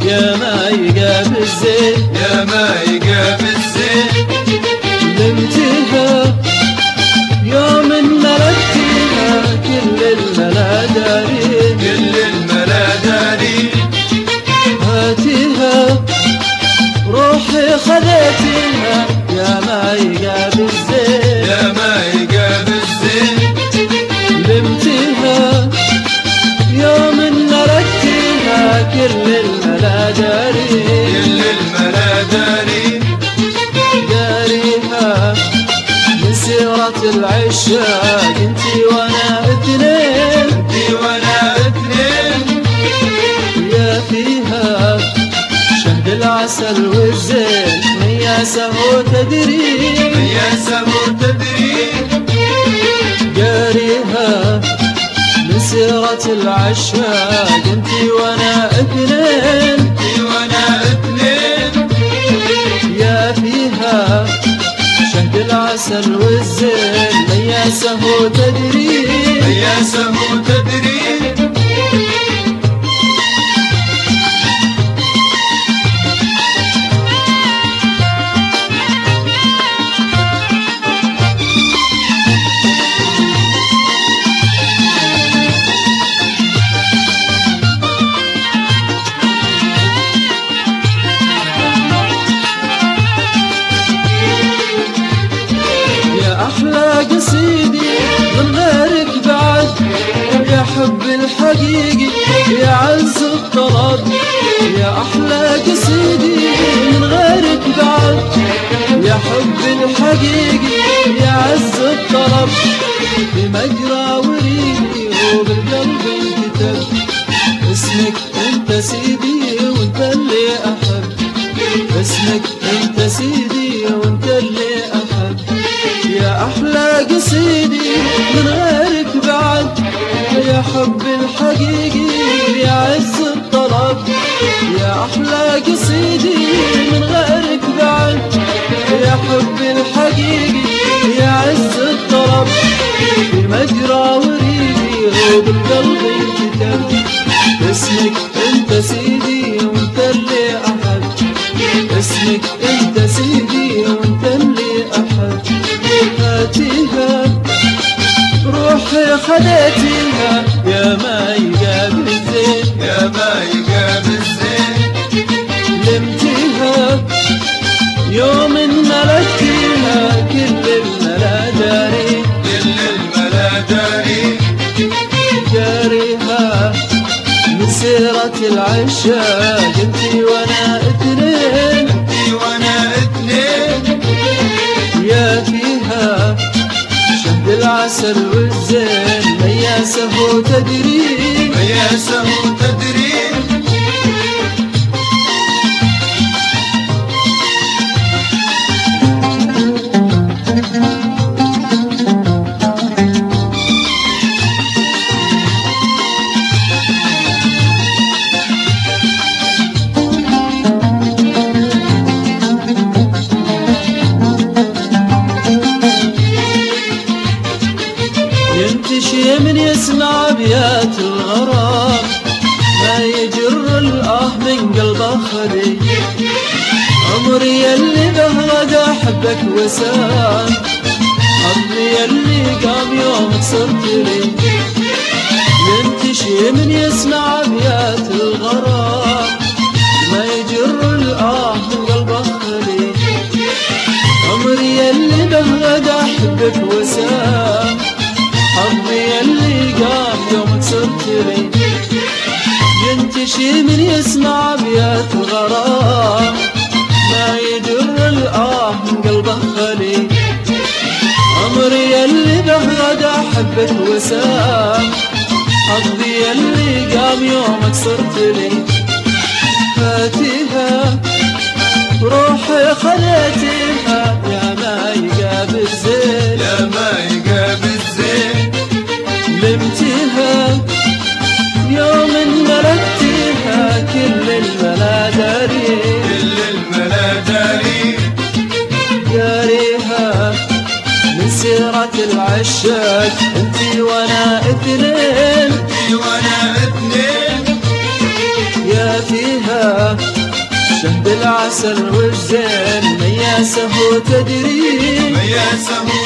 يا ما يقابل الزين يا ما يقابل زين لمتها يوم ملكتها كل الملا داري كل الملا داري هاتيها روحي خذيتها يا ما يقابل الزين يا ما يقابل زين لمتها يوم ملكتها كل الملا داري كل الملا داري داريها مسيرة العشاق انتي وانا اثنين انتي وانا اثنين يا فيها شهد العسل والزين مياسة وتدري يا سمو تدري جاريها مسيرة العشاق انتي وانا اثنين انتي وانا اثنين يا فيها شهد العسل والزين مياسة وتدري يا سمو تدري أحلى قصيدي من غيرك بعد يا حب الحقيقي يا عز الطلب يا أحلى قصيدي من غيرك بعد يا حب الحقيقي يا عز الطلب بمجرى وريدي وبالقلب انكتب اسمك انت سيدي وانت اللي أحب اسمك انت سيدي وانت اللي أحب يا أحلى قصيدي من غيرك بعد يا حب الحقيقي يا عز الطلب يا أحلى قصيدي من غيرك بعد يا حب الحقيقي يا عز الطلب بمجرى وريدي وبالقلب انكتب اسمك انت سيدي وانت اللي أحب اسمك انت سيدي وانت اللي أحب هاتيها روحي خذيتيها يا ما يقابل الزين يا ما يقابل زين لمتيها يوم ملكتيها كل الملا داري كل الملا داري داريها مسيرة العشاق انتي وانا اثنين انتي وانا اثنين يا فيها شهد العسل والزين مياسة وتدري يا سمو تدري ينتشي من يسمع ابيات الغرام ما يجر الآه من قلبه خلي عمري يلي بهرد احبك وسام عمري يلي قام يوم صرت لي ينتشي من يسمع ابيات الغرام ما يجر الآه من قلبه خلي عمري يلي بهرد احبك وسام حظي اللي قام يوم صرت لي ينتشي من يسمع ابيات الغرام ما يجر الآه من قلبه خلي عمري اللي بهرد احبك وسام حظي اللي قام يومك صرت لي هاتيها روحي خليتيها يا ما يقابل زين يا ما يقابل زين لمتيها يوم ملكتيها كل الملا داري كل الملا داري داريها مسيرة العشاق انتي وانا اثنين انتي وانا اثنين يا فيها له شهد العسل والزين مياسه تدري مياسه